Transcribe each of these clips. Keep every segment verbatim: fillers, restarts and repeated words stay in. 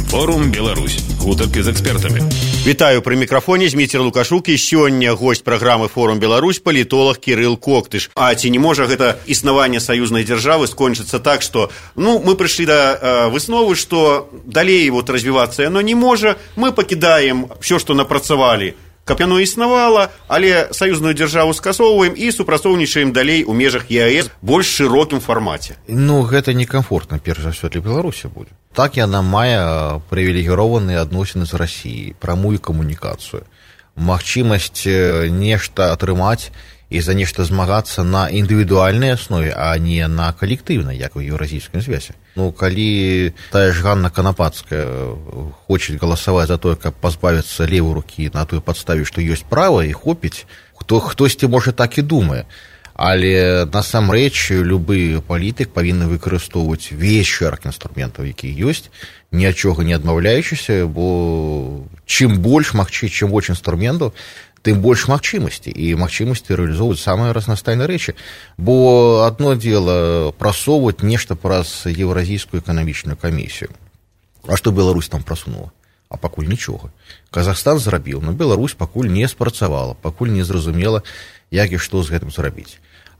Форум Беларусь. Гутарки з экспертамі. Вітаю пры мікрафоне Зміцер Лукашук і сёння госць праграмы Форум Беларусь палітолог Кірыл Коктыш. А ці не можа гэта існаванне саюзнай дзяржавы скончыцца так, што ну мы прыйшлі да э, высновы, што далей вот развівацца яно не можа, мы пакідаем ўсё, што напрацавалі, каб яно існавала, але саюзную дзяржаву скасоўваем і супрацоўнічаем далей у межах ЕАЭС больш шырокім фармаце. Ну, гэта некамфортна, перш за ўсё, для Беларусі будзе. Так яна мае прывілегіраваныя адносіны з Расіяй, прамую камунікацыю, магчымасць нешта атрымаць і за нешта змагацца на індывідуальнай аснове, а не на калектыўнай, як у еўразійскім звязе. Ну, калі тая ж Ганна Канапацкая хоча галасаваць за тое, каб пазбавіцца левой рукі на той падставе, што ёсць права і хопіць, хто хтосьці можа так і думае. Але насамрэч любы палітык павінны выкарыстоўваць увесь шэраг інструментаў, які ёсць, нічога не адмаўляючыся, бо чым больш магчы, чым больш інструментаў, тым больш магчымасці, і магчымасці рэалізоўваць самыя разнастайныя рэчы. Бо адно дзела прасоўваць нешта праз Еўразійскую эканамічную камісію. А што Беларусь там прасунула? А пакуль нічога. Казахстан зрабіў, но Беларусь пакуль не спрацавала, пакуль не зразумела, як і што з гэтым зрабіць.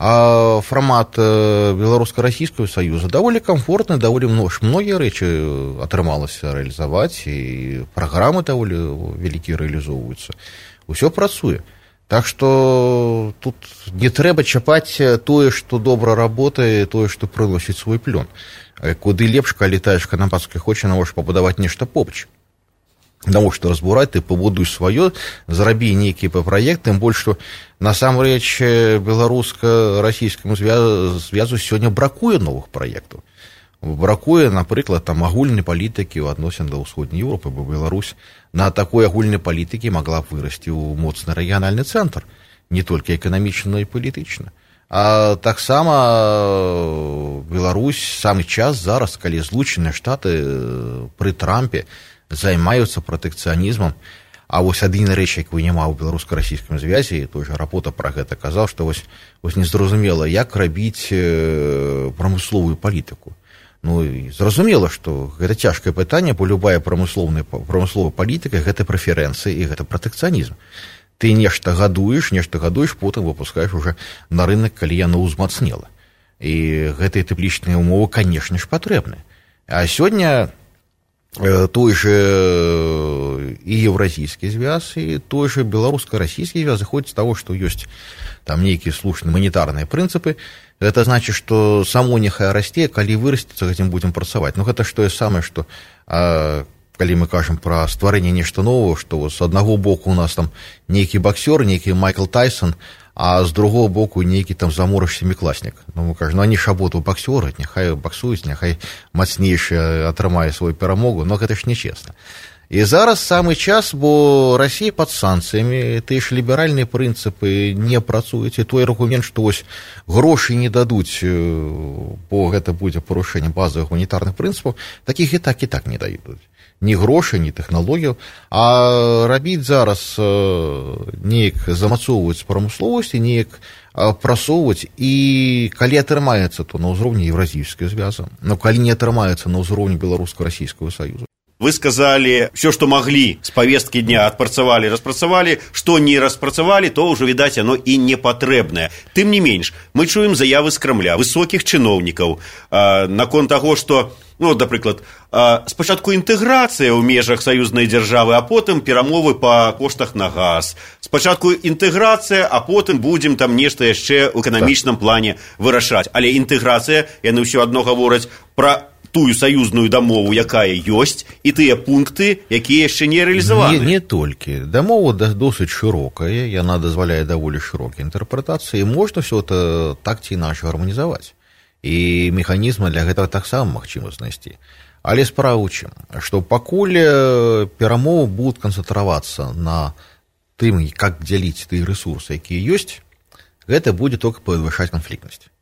А фармат Беларуска-Расійскага Саюза даволі камфортны, даволі многія рэчы атрымалася рэалізаваць, і праграмы даволі вялікія рэалізоўваюцца. Усё працуе. Так што тут не трэба чапаць тое, што добра работае, тое, што прыносіць свой плён. Куды лепш, калі тая ж Канапацкая хоча навошта пабудаваць нешта побач. Навошта разбураць, ты пабудуй сваё, зрабі нейкі праект, тым больш, што насамрэч беларуска-расійскаму звязу сёння бракуе новых праектаў. Бракуе, напрыклад, там агульнай палітыкі ў адносін да ўсходняй Еўропы, бо Беларусь на такой агульнай палітыкі магла б вырасці ў моцны рэгіянальны цэнтр, не толькі эканамічна, но і палітычна. А таксама Беларусь самы час зараз, калі Злучаныя Штаты пры Трампе займаюцца пратэкцыянізмам, а вось адзіная рэч, якую няма ў беларуска-расійскім звязе, і той жа Рапота пра гэта казаў, што вось, вось незразумела, як рабіць прамысловую палітыку. Ну, і зразумела, што гэта цяжкае пытанне, бо любая прамысловая палітыка — гэта прэферэнцыі і гэта пратэкцыянізм. Ты нешта гадуеш, нешта гадуеш, потым выпускаеш уже на рынок, калі яно ўзмацнела. І гэтыя тэплічныя ўмовы, канешне ж, патрэбны. А сёння той же і еўразійскі звяз, і той же беларуска-расійскі звяз зыходзіць з таго, што ёсць там нейкія слушныя манетарныя прынцыпы. Гэта значыць, што само няхай расце, калі вырасціцца, гэтым будзем працаваць. Ну, гэта ж тое самае, што а, калі мы кажам пра стварэнне нешта нового, што з аднаго боку у нас там нейкі баксёр, нейкі Майкл Тайсон, а з другого боку нейкі там заморыш семікласнік. Ну, мы кажам, ну, они ж абодва баксёры, няхай баксуюць, няхай мацнейшы атрымае свою перамогу, но гэта ж нечесна. І зараз самы час, бо Расія пад санкцыямі, тыя ж ліберальныя прынцыпы не працуюць, і той аргумент, што вось грошы не дадуць, бо гэта будзе парушэнне базавых гуманітарных прынцыпаў, такіх і так і так не даюць. Ні грошай, ні тэхналогіяў, а рабіць зараз неяк замацоўваць прамысловасць, неяк прасоўваць, і калі атрымаецца, то на ўзроўні еўразійскага звяза, но калі не атрымаецца на ўзроўні беларуска-расійскага саюза. Вы сказали, все, что могли с повестки дня отпрацавали, распрацавали, что не распрацавали, то уже, видать, оно и не потребное. Тым не менш, мы чуем заявы з Крамля, высоких чиновников, э, наконт того, что, ну, наприклад, э, спачатку інтэграцыя ў межах саюзнай дзяржавы, а потым перамовы па коштах на газ. Спачатку інтэграцыя, а потым будзем там нешта яшчэ ў эканамічным плане вырашаць. Але інтэграцыя, яны ўсё адно гавораць пра тую саюзную дамову, якая ёсць, і тыя пункты, якія яшчэ не рэалізаваны. Не, не толькі. Дамова досыць шырокая, яна дазваляе даволі шырокія інтэрпрэтацыі, і можна ўсё это так ці іначай гарманізаваць. І механізмы для гэтага таксама магчыма знайсці. Але справа ў чым, што пакуль перамовы будуць канцэнтравацца на тым, як дзяліць тыя рэсурсы, якія ёсць, гэта будзе толькі павышаць канфліктнасць.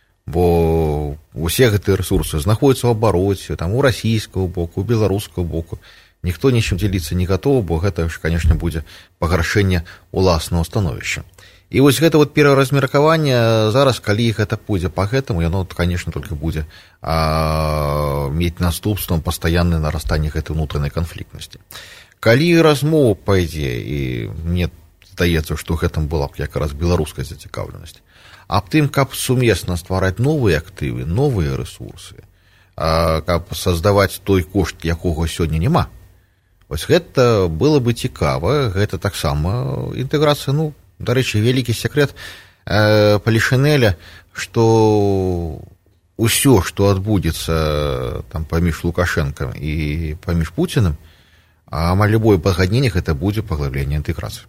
Бо усе гэтыя рэсурсы знаходзяцца ў абароце, там у расійскага боку, у беларускага боку. Ніхто нічым дзяліцца не гатовы, бо гэта ж, канешне, будзе пагаршэнне ўласнага становішча. І вось гэта вот пераразмеркаванне зараз, калі гэта пойдзе па гэтаму, яно, конечно, толькі будзе а, мець наступствам пастаяннае нарастанне гэтай унутранай канфліктнасці. Калі размова пойдзе, і мне здаецца, што гэтым была б якраз беларуская зацікаўленасць, аб тым, каб сумесна ствараць новыя актывы, новыя рэсурсы, а, каб создаваць той кошт, якога сёння няма, вось гэта было бы цікава, гэта таксама інтэграцыя, ну, дарэчы, вялікі секрет э, Палішынеля, што ўсё, што адбудзецца там паміж Лукашэнкам і паміж Пуцінам, амаль любое пагадненне гэта будзе паглыбленне інтэграцыі.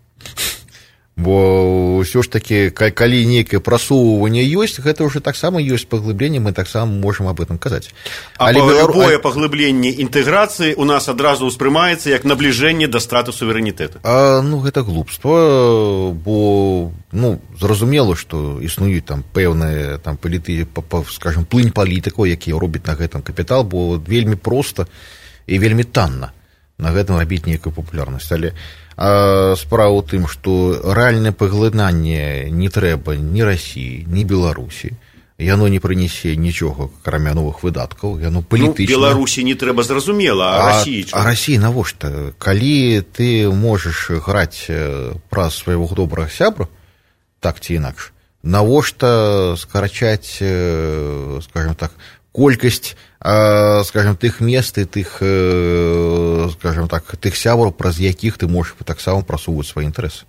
Бо ўсё ж такі, калі нейкае прасоўванне ёсць, гэта ўжо таксама ёсць паглыбленне, мы таксама можам аб этом казаць. А Але Белару... любое паглыбленне інтэграцыі у нас адразу ўспрымаецца як набліжэнне да страты суверэнітэту. А, ну, гэта глупства, бо, ну, зразумела, што існуюць там пэўныя там паліты, скажем, плынь палітыкаў, якія робяць на гэтым капітал, бо вельмі проста і вельмі танна на гэтым рабіць нейкую папулярнасць. Але а справа ў тым, што рэальнае паглынанне не трэба ні Расіі, ні Беларусі. Яно не прынясе нічога, акрамя новых выдаткаў, яно палітычна. Ну, Беларусі не трэба, зразумела, а Расіі чого? А Расіі навошта? Калі ты можаш граць праз свайго добрага сябра, так ці інакш, навошта скарачаць, скажем так, колькасць, скажем, тых мест і тых, скажем так, тых сябраў, праз якіх ты можаш таксама прасоўваць свае інтарэсы.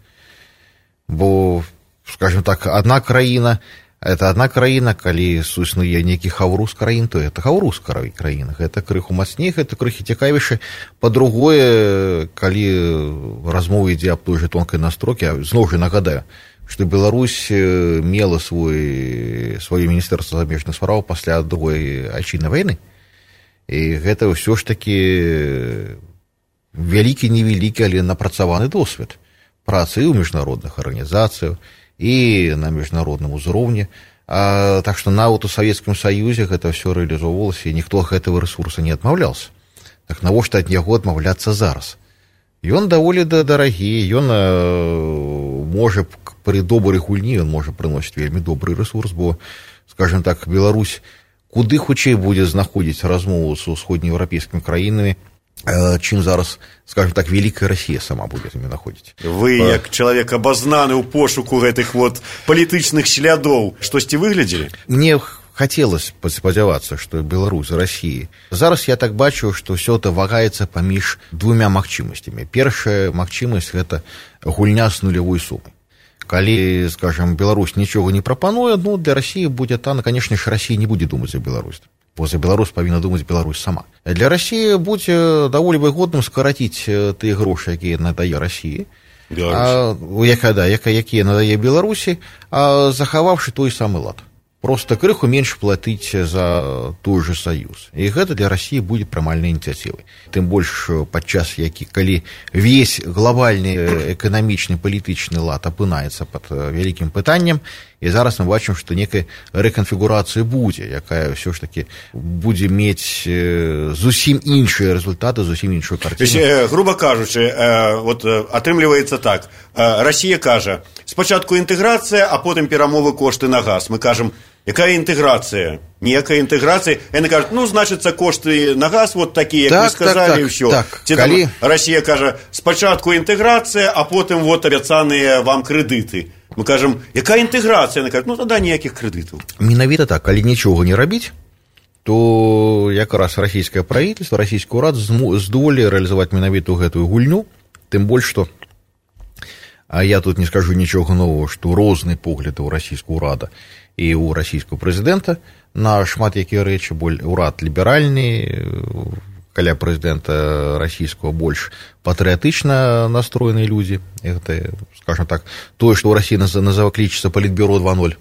Бо, скажем так, адна краіна, это адна краіна, калі існуе нейкі хаўрус краін, то это хаўрус краіна. Гэта крыху мацней, гэта крыху цікавейшае. Па-другое, калі размова ідзе аб той же тонкай настройкі, зноў жа нагадаю, што Беларусь мела свой, сваё міністэрства замежных спраў пасля другой айчыннай вайны. І гэта ўсё ж такі вялікі-невялікі, але напрацаваны досвед працы ў міжнародных арганізацыях і на міжнародным узроўні. А, так што нават у Савецкім Саюзе гэта ўсё рэалізоўвалася, і ніхто гэтага рэсурса не адмаўляўся. Так навошта ад яго адмаўляцца зараз? Ён даволі дарагі, ён э, можа пры добрай гульні, ён можа прыносіць вельмі добры рэсурс, бо, скажем так, Беларусь куды хутчэй будзе знаходзіць размову з усходнееўрапейскімі краінамі, э, чым зараз, скажем так, вялікая Расія сама будзе імі знаходзіць. Вы, а... як чалавек абазнаны ў пошуку гэтых вот палітычных слядоў, штосьці выглядзелі? Мне хацелася спадзявацца, што Беларусь з Расіі. Зараз я так бачу, што ўсё это вагаецца паміж двумя магчымасцямі. Першая магчымасць – гэта гульня з нулявой сумай. Калі, скажем, Беларусь нічога не прапануе, ну, для Расіі будзе танна, конечно ж, Расія не будзе думаць за Беларусь. Бо за Беларусь павінна думаць Беларусь сама. Для Расіі будзе даволі выгодным скараціць тыя грошы, якія надае Расіі, а, якая, да, якія надае Беларусі, а захаваўшы той самы лад. Просто крыху менш платыць за той же Саюз. І гэта для Расіі будзе прымальнай ініцыятывай. Тым больш падчас, які, калі весь глобальны эканамічны, палітычны лад апынаецца пад вялікім пытаннем, і зараз мы бачым, што некая рэканфігурацыя будзе, якая ўсё ж такі будзе мець зусім іншыя рэзультаты, зусім іншую карціну. То есть, грубо кажучы, вот атрымліваецца так, Расія кажа, спачатку інтэграцыя, а потым перамовы кошты на газ. Мы кажам, якая інтэграцыя? Ніякая інтэграцыя. Яны кажуць, ну, значыцца, кошты на газ вот такія, як так, вы сказалі, і ўсё. Так, так. Калі... Расія кажа, спачатку інтэграцыя, а потым вот абяцаныя вам крэдыты. Мы кажам, якая інтэграцыя? Яны кажуць, ну, тада ніякіх крэдытаў. Менавіта так, калі нічога не рабіць, то якраз расійскае правительство, расійскі ўрад здолее рэалізаваць менавіту гэтую гульню, тым больш, што а я тут не скажу нічога нового, што розныя погляды ў расійскага ўрада і ў расійскага прэзідэнта на шмат якія рэчы, ўрад ліберальны, каля прэзідэнта расійскага больш патрыятычна настроеныя людзі. Гэта, скажем так, тое, што ў Расіі назва клічыцца палітбюро два ноль.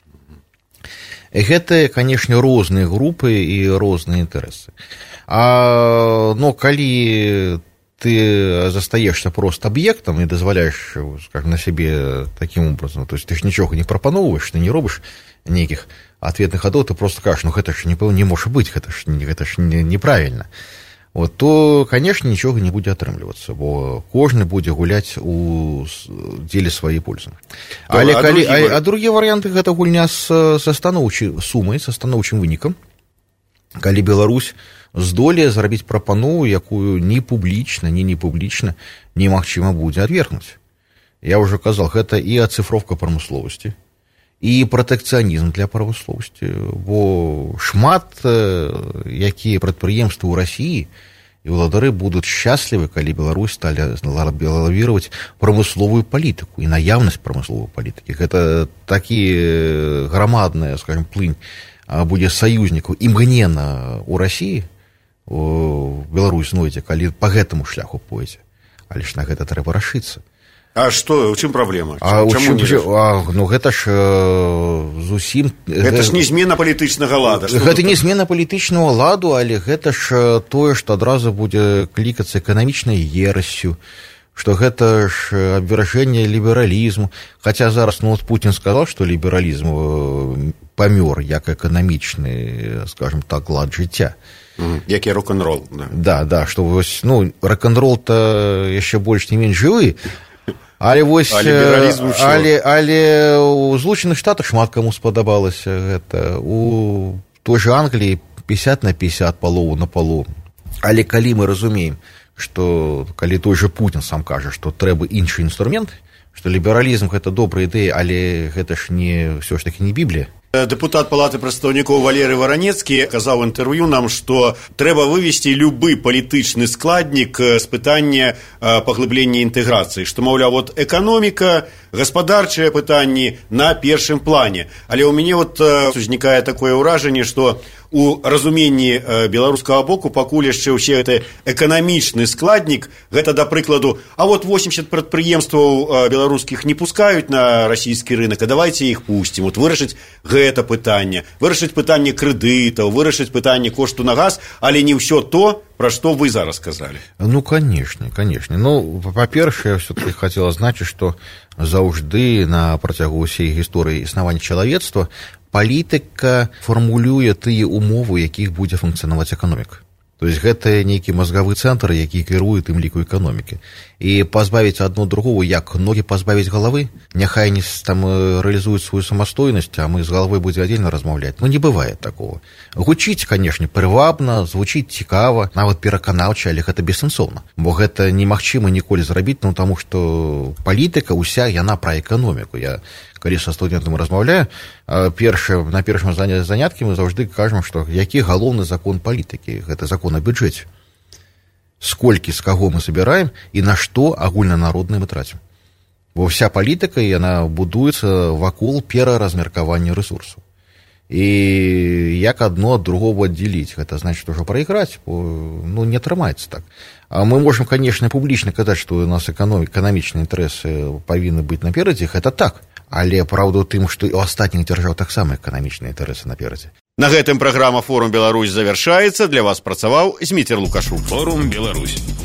Гэта, канешне, розныя групы і розныя інтарэсы. А, но калі ты застаешься просто объектом и дозволяешь, скажем, на себе таким образом, то есть ты ж ничего не пропановываешь, ты не робишь неких ответных ходов, ты просто кажешь, ну это ж не, не может быть, это ж, это ж не, неправильно. вот, то, конечно, нічога не будзе атрымлівацца, бо кожны будзе гуляць у дзеле сваёй пользы. Але а, калі, другі... а, а другія варыянты гэта гульня з, са станоўчай сумай, са станоўчым вынікам, калі Беларусь здолее зрабіць прапанову, якую ні публічна, ні не публічна немагчыма будзе адвергнуць. Я ўжо казал, гэта і ацыфроўка прамысловасці, і пратэкцыянізм для прамысловасці, бо шмат якія прадпрыемствы ў Расіі і ўладары будуць шчаслівы, калі Беларусь сталі лавіраваць прамысловую палітыку і наяўнасць прамысловай палітыкі. Гэта такі грамадная, скажем, плынь будзе саюзнікаў імгненна ў Расіі, Беларусь знойдзе, калі па гэтаму шляху пойдзе. Але ж на гэта трэба рашыцца. А што, у чым праблема? А, чаму чым, не а, ну гэта ж э, зусім... Гэта ж не змена палітычнага лада. Гэта не змена палітычнага ладу, але гэта ж тое, што адразу будзе клікацца эканамічнай ерассю, што гэта ж абвяржэнне лібералізму. Хаця зараз, ну, вот Путін сказал, што лібералізм памёр як эканамічны, скажем так, лад жыцця. Mm, які рок-н-рол. Да, да, да, што вось, ну, рок-н-рол-то яшчэ больш не менш жывы, але вось, але, але ў Злучаных Штатах шмат каму спадабалася гэта, у той же Англіі пятьдесят на пятьдесят, палову на палову. Але калі мы разумеем, што калі той же Путін сам кажа, што трэба іншы інструмент, што лібералізм гэта добрая ідэя, але гэта ж не, ўсё ж такі не Біблія. Дэпутат Палаты прадстаўнікоў Валерый Варанецкі казаў у інтэрв'ю нам, што трэба вывесці любы палітычны складнік з пытання паглыблення інтэграцыі, што, маўляў, вот эканоміка, гаспадарчыя пытанні на першым плане. Але ў мяне вот узнікае такое ўражанне, што у разуменні беларускага боку пакуль яшчэ ўсе гэты эканамічны складнік, гэта, да прыкладу, а вот восемьдесят прадпрыемстваў беларускіх не пускаюць на расійскі рынок, а давайте іх пусцім. Вот вырашыць гэта пытанне, вырашыць пытанне крэдытаў, вырашыць пытанне кошту на газ, але не ўсё то, пра што вы зараз сказалі. Ну, конечно, конечно. Ну, па-першае, все-таки хотела азначыць, што заўжды на працягу ўсей гісторыі існавання чалавецтва палітыка фармулюе тыя умовы, якіх будзе функцыянаваць эканоміка. То есть гэта нейкі мазгавы цэнтр, які кіруе тым ліку эканомікі. І пазбавіць адно другого, як ногі пазбавіць галавы, няхай не там рэалізуюць сваю самастойнасць, а мы з галавой будзе аддзельна размаўляць. Ну, не бывае такого. Гучыць, канешне, прывабна, звучыць цікава, нават пераканаўча, але гэта бессэнсоўна. Бо гэта немагчыма ніколі зрабіць, ну, таму што палітыка ўся, яна пра эканоміку. Я калі са студэнтам размаўляю, першы, на першым заняткі мы заўжды кажам, што які галоўны закон палітыкі, гэта закон о бюджэце. Сколькі, з каго мы забіраем і на што агульнанародны мы трацім. Бо вся палітыка, яна будуецца вакол пераразмеркавання рэсурсаў. І як адно ад другого аддзяліць, гэта значыць ужо прайграць, бо, ну, не атрымаецца так. А мы можам, канешне, публічна казаць, што у нас эканамічныя інтарэсы павінны быць наперадзе, гэта так. Але праўда ў тым, што і ў астатніх дзяржаў таксама эканамічныя інтарэсы наперадзе. На гэтым праграма «Форум Беларусь» завяршаецца. Для вас працаваў Зміцер Лукашук. «Форум Беларусь».